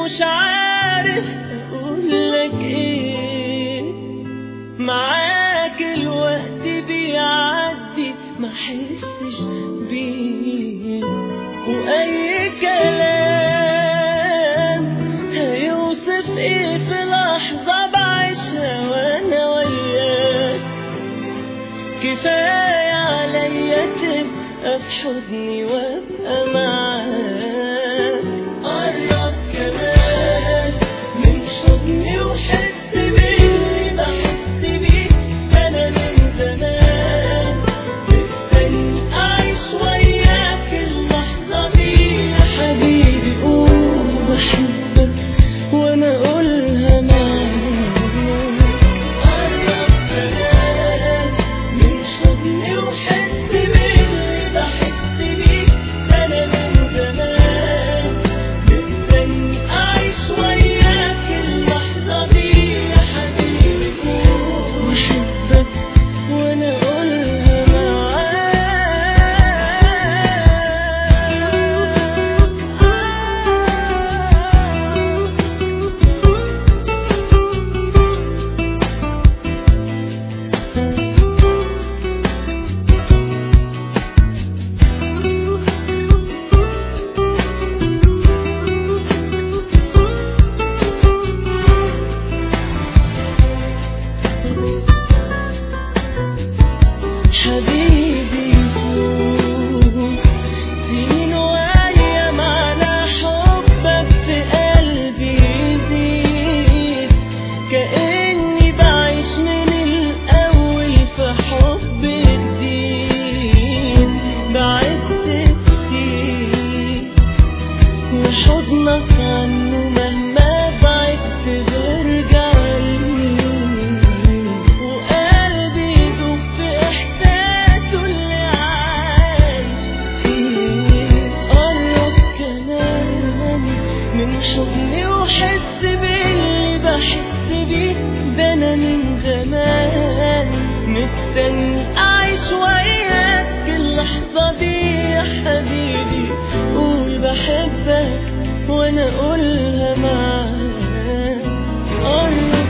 مش عارف اقولك ايه، معاك الوقت بيعدي ما حسش بيه، واي كلام هيوصف ايه في لحظة بعيشها وانا وياك. كفاية عليا تبقى في حضني وابقى معاك. قرب كمان من حضني وحس باللي بحس بيه، انا من زمان مستني اعيش وياك اللحظة دي. يا حبيبي قول بحبك وانا اقولها معاك. قرب كمان من حضني وحس باللي بحس بيه، انا من زمان مستني اعيش وياك اللحظة دي. يا حبيبي قول بحبك وانا اقولها حبيبي فوق سنين وايام على حبك في قلبي يزيد، كأني بعيش من الأول في حب جديد. بعدت كتير وحضنك عنه مهما بعدت برجع لي، وقلبي يدوب في إحساسه اللي عايش فيه. قرب كمان من حضني وحس باللي بحس بيه، ده أنا من زمان مستني أعيش وياك اللحظة دي. يا حبيبي قول بحبك وانا اقولها معاك. قرب